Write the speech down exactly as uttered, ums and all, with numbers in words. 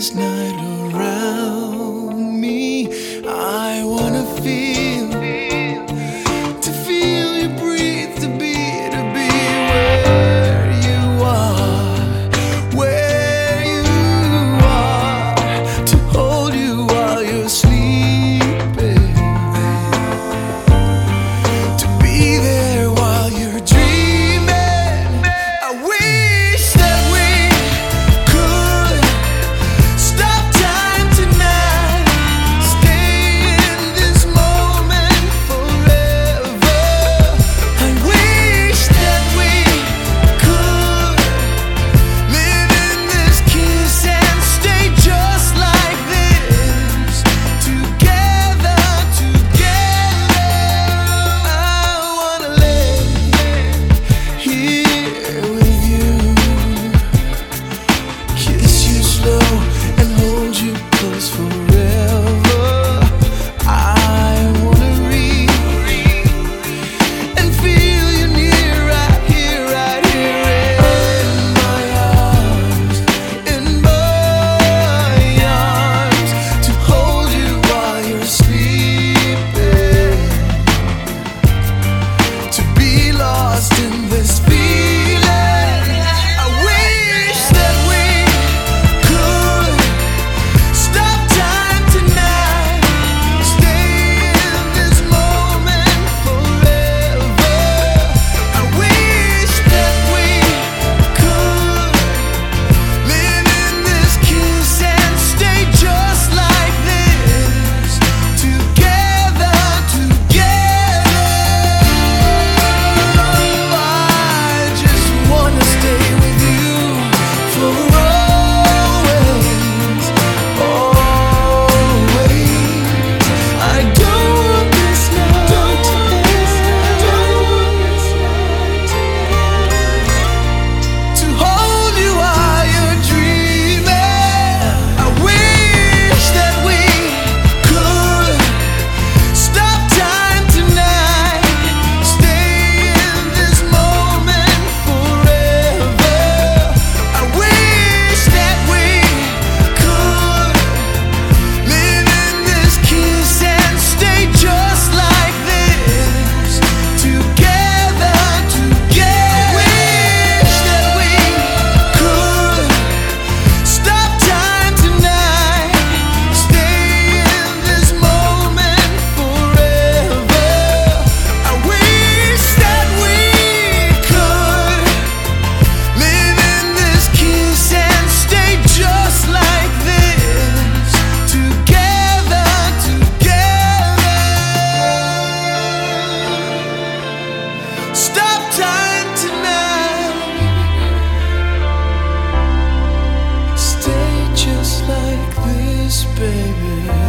this night around me. I wanna feel, to feel you breathe, to be, to be where you are, where you are, to hold you while you're sleeping, to be there while you're dreaming. I wish that we could stop time tonight, stay in this moment forever. I wish that we could live in this kiss and stay just like this, together, together. I wanna lay here with you, kiss you slow and hold you close forever. I wanna reach and feel you near, right here, right here in my arms, in my arms, to hold you while you're sleeping, to be lost in this feeling. I wish that we could stop time tonight, stay in this moment forever. I wish that we could live in this kiss and stay just like this, together, together. I just wanna stay with you for always, always. I don't want this night to end, to hold you while you're dreaming. I wish that we could stop time tonight, stay in this moment forever. I wish that we could live in this kiss and stay just like this, together, together. Wish that we could stop time tonight, stay in this moment forever. I wish that we could live in this kiss and stay just like this, together, together. Stop time tonight, stay just like this, baby.